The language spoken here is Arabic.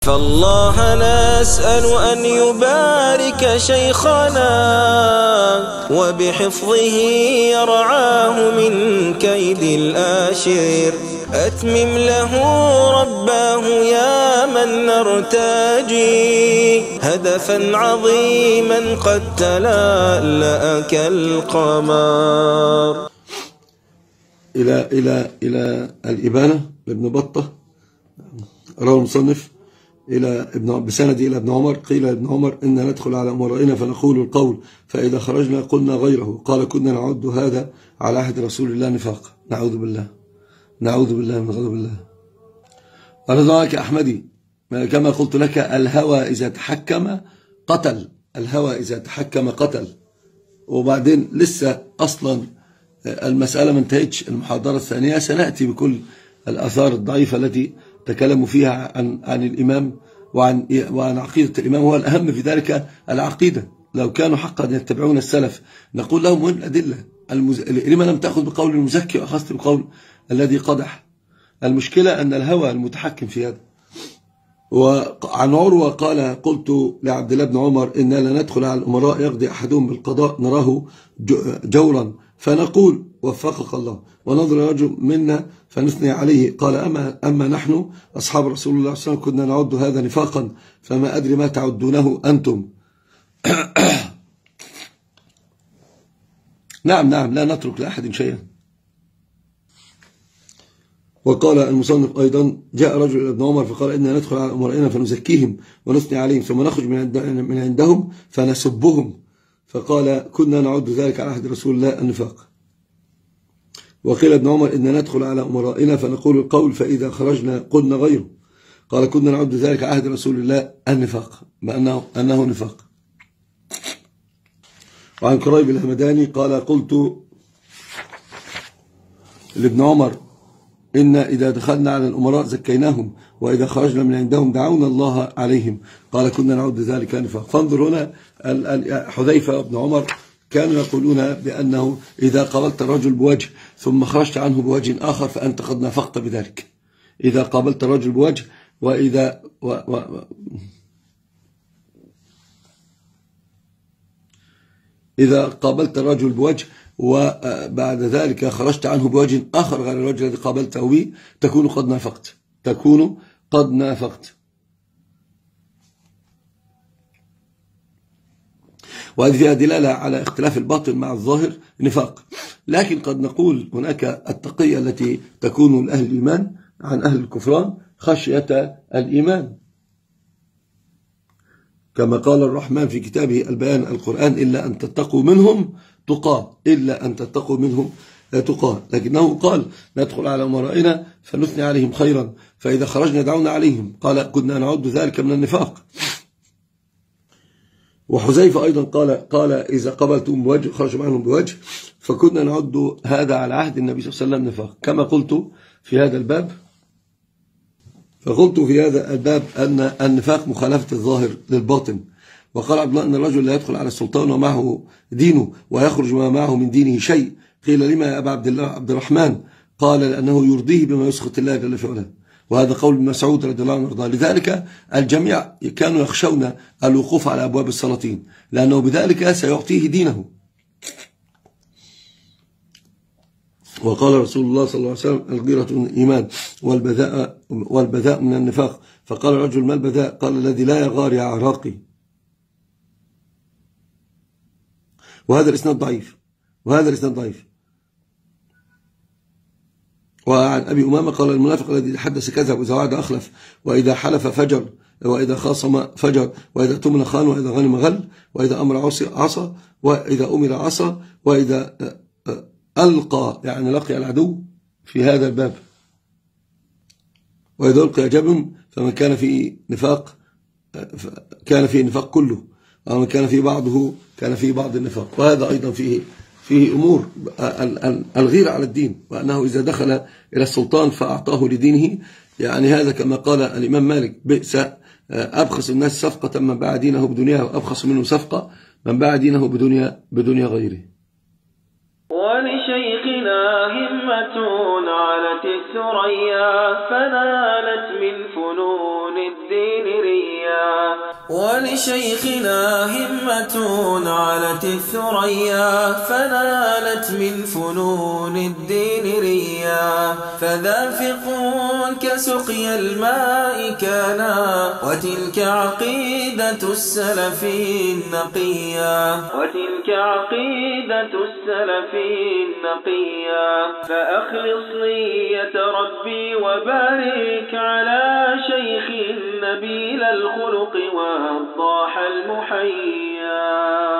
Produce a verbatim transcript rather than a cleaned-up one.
فالله نسأل أن يبارك شيخنا وبحفظه يرعاه من كيد الآشر. أتمم له رباه يا من نرتجي هدفا عظيما قد تلألأ كالقمر. إلى إلى إلى الإبانة لابن بطة، رواه المصنف إلى ابن بسند إلى ابن عمر قيل ابن عمر إن ندخل على أمرائنا فنقول القول فإذا خرجنا قلنا غيره. قال كنا نعد هذا على عهد رسول الله نفاق. نعوذ بالله نعوذ بالله من غضب الله. ورضاك أحمدي كما قلت لك الهوى إذا تحكم قتل، الهوى إذا تحكم قتل. وبعدين لسه أصلا المسألة ما انتهتش، المحاضرة الثانية سنأتي بكل الآثار الضعيفة التي تكلموا فيها عن عن الإمام وعن وعن عقيدة الإمام، هو الأهم في ذلك العقيدة. لو كانوا حقا يتبعون السلف نقول لهم وين الأدلة؟ المز... لما لم تأخذ بقول المزكي وأخذت بقول الذي قدح؟ المشكلة أن الهوى المتحكم في هذا. وعن عروة قال قلت لعبد الله بن عمر إنا لا ندخل على الأمراء يقضي أحدهم بالقضاء نراه جورا فنقول وفقك الله، ونظر رجل منا فنثني عليه. قال أما, أما نحن أصحاب رسول الله صلى الله عليه وسلم كنا نعد هذا نفاقا فما أدري ما تعدونه أنتم. نعم نعم لا نترك لأحد شيئا. وقال المصنف أيضا جاء رجل إلى ابن عمر فقال إننا ندخل على أمرائنا فنزكيهم ونثني عليهم ثم نخرج من عندهم فنسبهم. فقال كنا نعد ذلك على عهد رسول الله النفاق. وقيل ابن عمر إننا ندخل على أمرائنا فنقول القول فإذا خرجنا قلنا غيره. قال كنا نعد ذلك على عهد رسول الله النفاق، بأنه أنه نفاق. وعن كريب الهمداني قال قلت لابن عمر إن إذا دخلنا على الأمراء زكيناهم وإذا خرجنا من عندهم دعونا الله عليهم. قال كنا نعد ذلك نفاق. فانظر هنا حذيفة وابن عمر كانوا يقولون بأنه إذا قابلت الرجل بوجه ثم خرجت عنه بوجه آخر فأنت قد نافقت بذلك. إذا قابلت الرجل بوجه وإذا و و إذا قابلت الرجل بوجه وبعد ذلك خرجت عنه بوجه آخر غير الوجه الذي قابلته به تكون قد نافقت تكون قد نافقت. وهذه فيها دلالة على اختلاف الباطن مع الظاهر نفاق. لكن قد نقول هناك التقية التي تكون لأهل الإيمان عن أهل الكفران خشية الإيمان، كما قال الرحمن في كتابه البيان القرآن إلا أن تتقوا منهم تقى إلا أن تتقوا منهم تقى. لكنه قال ندخل على أمرائنا فنثني عليهم خيرا فإذا خرجنا دعونا عليهم. قال كنا نعد ذلك من النفاق. وحذيفة أيضا قال قال إذا قبلتم بوجه خرج معهم بوجه فكنا نعد هذا على عهد النبي صلى الله عليه وسلم نفاق. كما قلت في هذا الباب فقلت في هذا الباب أن النفاق مخالفة الظاهر للباطن. وقال عبد الله أن الرجل لا يدخل على السلطان ومعه دينه ويخرج ما معه من دينه شيء. قيل لما يا أبا عبد الله عبد الرحمن؟ قال لأنه يرضيه بما يسخط الله جل في علاه. وهذا قول ابن مسعود رضي الله عنه وارضاه. لذلك الجميع كانوا يخشون الوقوف على أبواب السلاطين لأنه بذلك سيعطيه دينه. وقال رسول الله صلى الله عليه وسلم الغيرة من الإيمان والبذاء والبذاء من النفاق. فقال الرجل ما البذاء؟ قال الذي لا يغار يا عراقي. وهذا الإسناد ضعيف وهذا الإسناد ضعيف. وعن أبي أمامة قال المنافق الذي حدث كذب وإذا وعد أخلف وإذا حلف فجر وإذا خاصم فجر وإذا تمن خان وإذا غنم غل وإذا أمر عصى وإذا أمر عصى وإذا ألقى يعني لقي العدو في هذا الباب. وإذا ألقي جبن فمن كان فيه نفاق كان فيه نفاق كله ومن كان فيه بعضه كان فيه بعض النفاق. وهذا أيضا فيه فيه أمور الغيرة على الدين وأنه إذا دخل إلى السلطان فأعطاه لدينه يعني هذا كما قال الإمام مالك بئس أبخس الناس صفقة من باع دينه بدنياه وأبخس منه صفقة من باع دينه بدنيا بدنيا غيره. ولشيخنا همة علت الثريا فنالت من فنون الدين ريا ولشيخنا همة علت الثريا فنالت من فنون الدين ريا فذا فقه كسقي الماء كانا وتلك عقيدة السلف النقيا وتلك عقيدة السلف النقيا فأخلص نية ربي وبارك على شيخ نبيل الخلق والضاح المحيا.